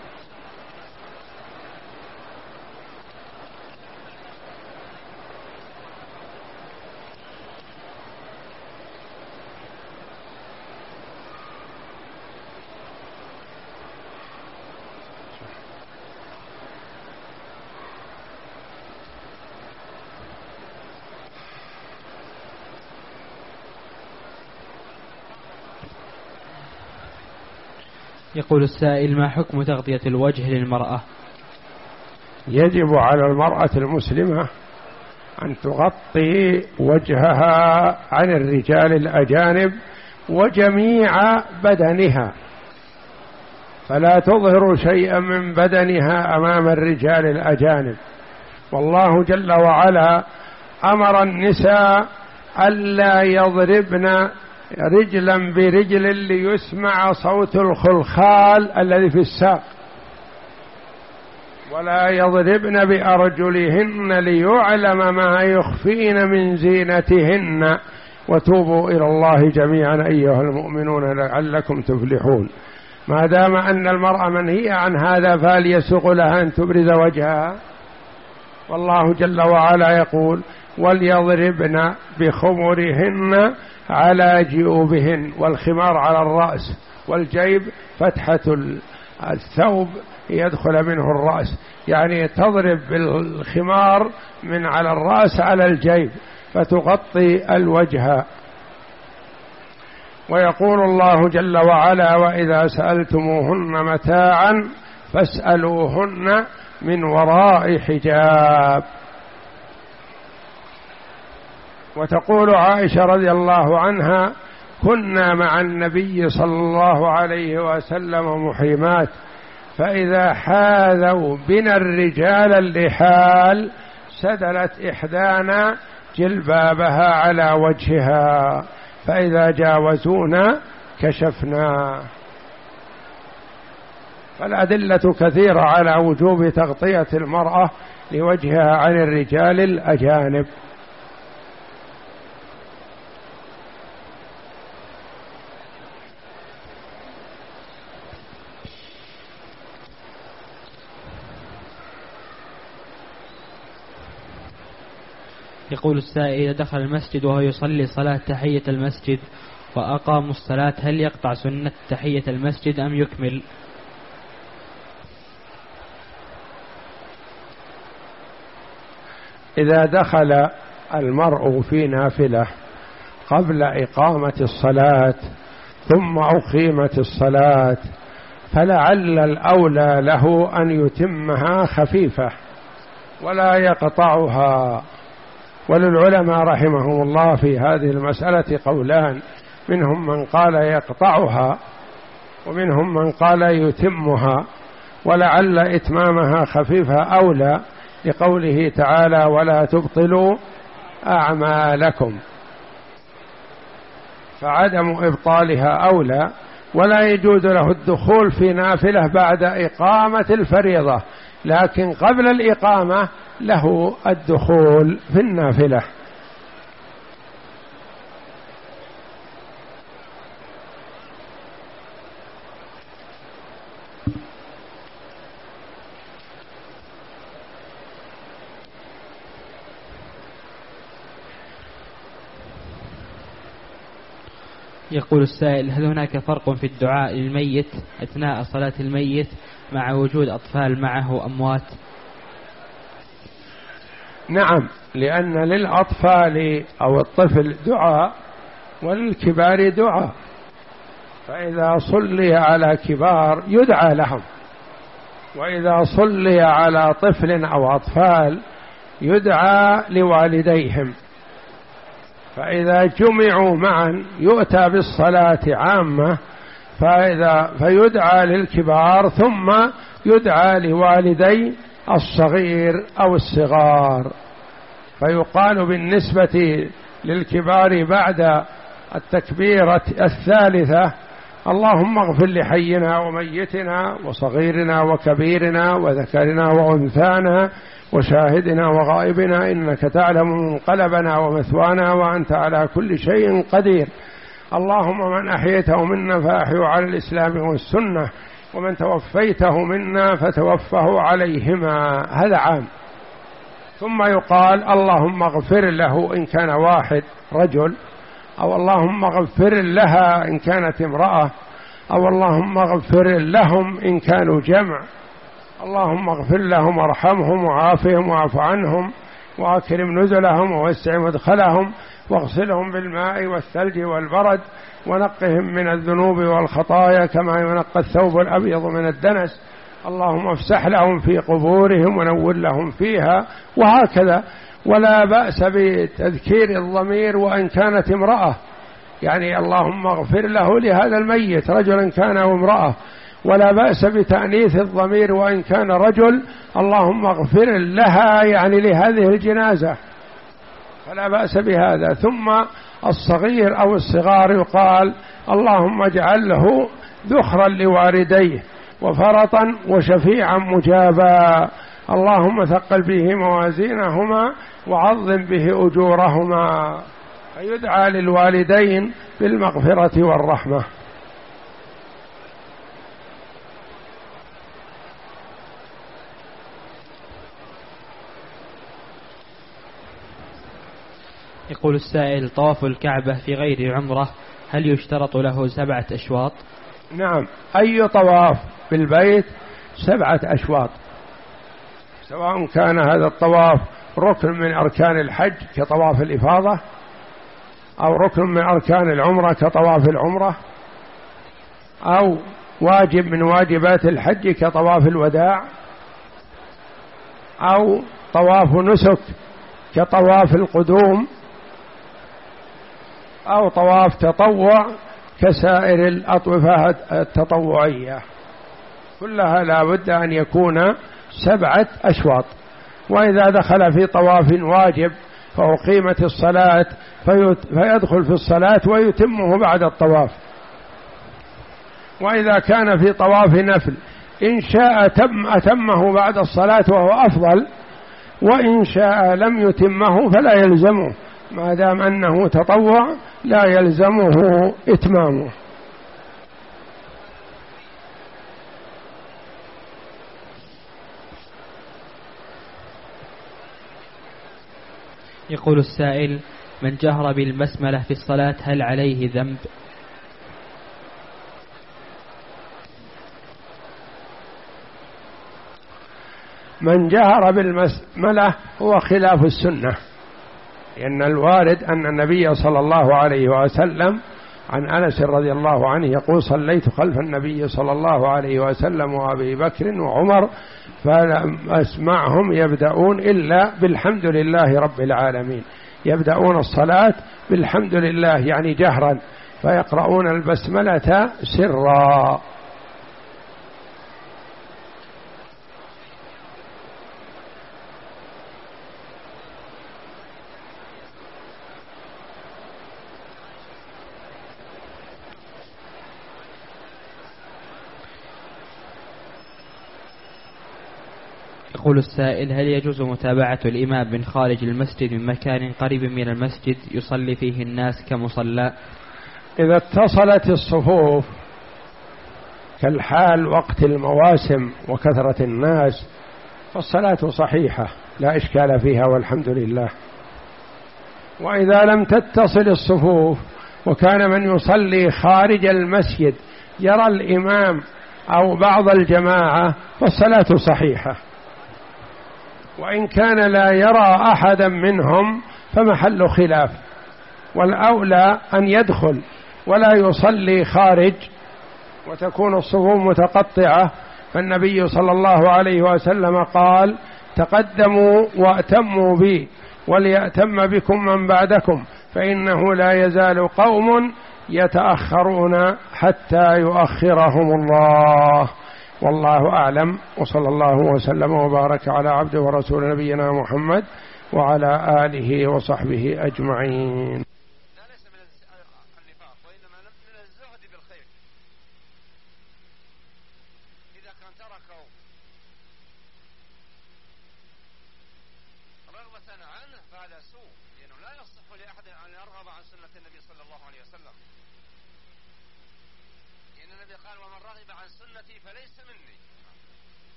يقول السائل: ما حكم تغطية الوجه للمرأة؟ يجب على المرأة المسلمة أن تغطي وجهها عن الرجال الأجانب وجميع بدنها، فلا تظهر شيئا من بدنها أمام الرجال الأجانب. والله جل وعلا أمر النساء ألا يضربن رجلا برجل ليسمع صوت الخلخال الذي في الساق، ولا يضربن بأرجلهن ليعلم ما يخفين من زينتهن، وتوبوا إلى الله جميعا أيها المؤمنون لعلكم تفلحون. ما دام أن المرأة منهية عن هذا فليسوغ لها أن تبرز وجهها. والله جل وعلا يقول: وليضربن بخمرهن على جيوبهن، والخمار على الرأس، والجيب فتحة الثوب يدخل منه الرأس، يعني تضرب بالخمار من على الرأس على الجيب فتغطي الوجه. ويقول الله جل وعلا: وإذا سألتموهن متاعا فاسألوهن من وراء حجاب. وتقول عائشة رضي الله عنها: كنا مع النبي صلى الله عليه وسلم محرمات، فإذا حاذوا بنا الرجال اللحال سدلت إحدانا جلبابها على وجهها، فإذا جاوزونا كشفنا. فالأدلة كثيرة على وجوب تغطية المرأة لوجهها عن الرجال الأجانب. يقول السائل: إذا دخل المسجد وهو يصلي صلاة تحية المسجد وأقاموا الصلاة، هل يقطع سنة تحية المسجد أم يكمل؟ إذا دخل المرء في نافلة قبل إقامة الصلاة ثم أقيمت الصلاة فلعل الأولى له أن يتمها خفيفة ولا يقطعها. وللعلماء رحمهم الله في هذه المسألة قولان: منهم من قال يقطعها ومنهم من قال يتمها، ولعل إتمامها خفيفة أولى لقوله تعالى: ولا تبطلوا أعمالكم، فعدم إبطالها أولى. ولا يجوز له الدخول في نافلة بعد إقامة الفريضة، لكن قبل الإقامة له الدخول في النافلة. يقول السائل: هل هناك فرق في الدعاء للميت أثناء صلاة الميت مع وجود أطفال معه أموات؟ نعم، لأن للأطفال أو الطفل دعاء وللكبار دعاء، فإذا صلي على كبار يدعى لهم، وإذا صلي على طفل أو أطفال يدعى لوالديهم، فإذا جمعوا معا يؤتى بالصلاة عامة، فإذا فيدعى للكبار ثم يدعى لوالدي الصغير أو الصغار، فيقال بالنسبة للكبار بعد التكبيرة الثالثة: اللهم اغفر لحينا وميتنا وصغيرنا وكبيرنا وذكرنا وأنثانا وشاهدنا وغائبنا إنك تعلم منقلبنا ومثوانا وأنت على كل شيء قدير. اللهم من أحييته منا فأحيه على الإسلام والسنة، ومن توفيته منا فتوفه عليهما. هذا عام. ثم يقال: اللهم اغفر له إن كان واحد رجل، أو اللهم اغفر لها إن كانت امرأة، أو اللهم اغفر لهم إن كانوا جمع، اللهم اغفر لهم وارحمهم وعافهم واعف عنهم وأكرم نزلهم ووسع مدخلهم واغسلهم بالماء والثلج والبرد ونقهم من الذنوب والخطايا كما ينقى الثوب الأبيض من الدنس، اللهم افسح لهم في قبورهم ونور لهم فيها، وهكذا. ولا بأس بتذكير الضمير وإن كانت امرأة، يعني اللهم اغفر له لهذا الميت رجلا كان أو امرأة، ولا بأس بتأنيث الضمير وإن كان رجل، اللهم اغفر لها يعني لهذه الجنازة، فلا بأس بهذا. ثم الصغير أو الصغار يقال: اللهم اجعله ذخرا لوالديه وفرطا وشفيعا مجابا، اللهم ثقل به موازينهما وعظم به أجورهما. فيدعى للوالدين بالمغفرة والرحمة. يقول السائل: طواف الكعبة في غير عمرة هل يشترط له سبعة أشواط؟ نعم، أي طواف بالبيت سبعة أشواط، سواء كان هذا الطواف ركن من أركان الحج كطواف الإفاضة، أو ركن من أركان العمرة كطواف العمرة، أو واجب من واجبات الحج كطواف الوداع، أو طواف نسك كطواف القدوم، أو طواف تطوع كسائر الأطوفة التطوعية، كلها لا بد أن يكون سبعة أشواط. وإذا دخل في طواف واجب فأقيمت الصلاة فيدخل في الصلاة ويتمه بعد الطواف. وإذا كان في طواف نفل إن شاء تم أتمه بعد الصلاة وهو أفضل، وإن شاء لم يتمه فلا يلزمه، ما دام أنه تطوع لا يلزمه إتمامه. يقول السائل: من جهر بالبسملة في الصلاة هل عليه ذنب؟ من جهر بالبسملة هو خلاف السنة، لأن الوارد أن النبي صلى الله عليه وسلم عن أنس رضي الله عنه يقول: صليت خلف النبي صلى الله عليه وسلم وأبي بكر وعمر فلم أسمعهم يبدأون إلا بالحمد لله رب العالمين، يبدأون الصلاة بالحمد لله يعني جهرا، فيقرؤون البسملة سرا. يقول السائل: هل يجوز متابعة الإمام من خارج المسجد من مكان قريب من المسجد يصلي فيه الناس كمصلى؟ إذا اتصلت الصفوف كالحال وقت المواسم وكثرة الناس فالصلاة صحيحة لا إشكال فيها والحمد لله. وإذا لم تتصل الصفوف وكان من يصلي خارج المسجد يرى الإمام أو بعض الجماعة فالصلاة صحيحة، وإن كان لا يرى أحدا منهم فمحل خلاف، والأولى أن يدخل ولا يصلي خارج وتكون الصفوف متقطعة. فالنبي صلى الله عليه وسلم قال: تقدموا وأتموا بي وليأتم بكم من بعدكم، فإنه لا يزال قوم يتأخرون حتى يؤخرهم الله. والله أعلم، وصلى الله وسلم وبارك على عبده ورسول نبينا محمد وعلى آله وصحبه أجمعين.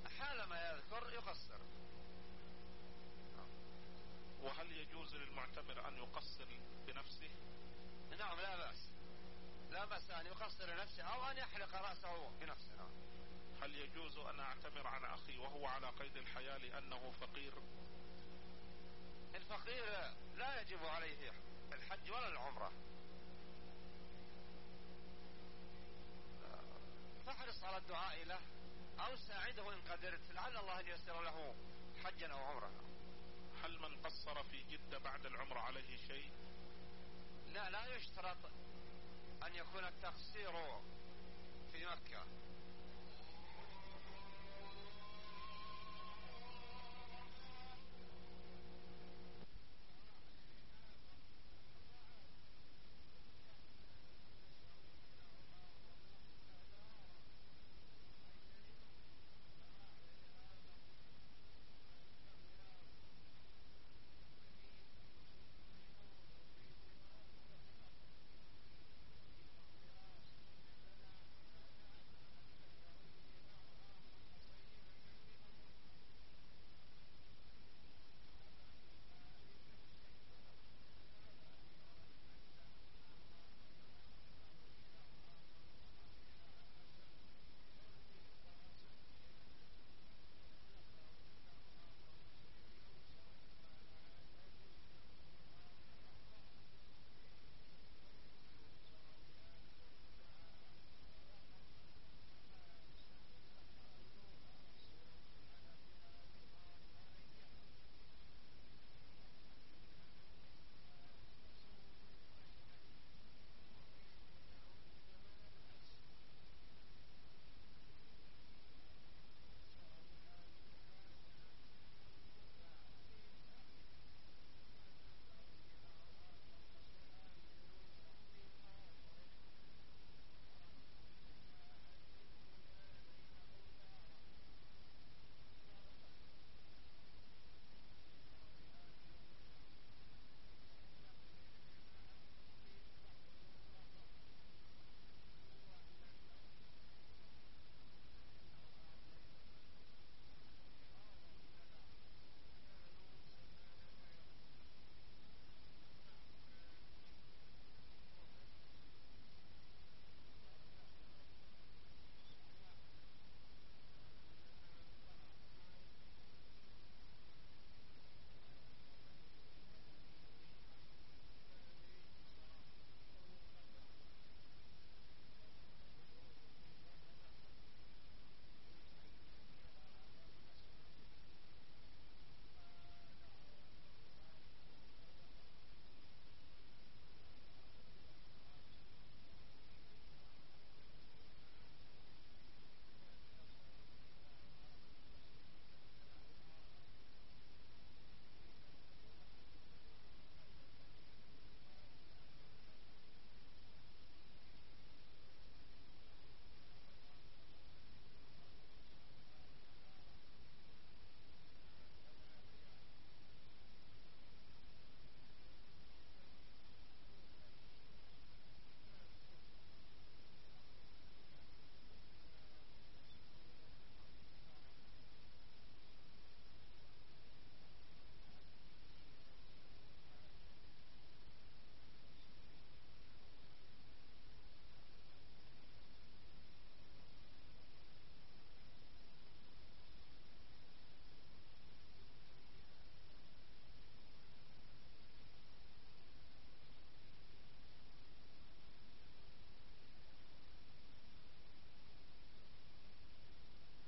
حالما يذكر يقصر. وهل يجوز للمعتمر أن يقصر بنفسه؟ نعم لا بأس، لا بأس أن يقصر نفسه أو أن يحلق رأسه بنفسه. نعم. هل يجوز أن أعتمر عن أخي وهو على قيد الحياة لأنه فقير؟ الفقير لا يجب عليه الحج ولا العمرة، فاحرص على الدعاء له أو ساعده إن قدرت، لعل الله أن ييسر له حجا أو عمرة. هل من قصر في جدة بعد العمرة عليه شيء؟ لا، لا يشترط أن يكون التقصير في مكة،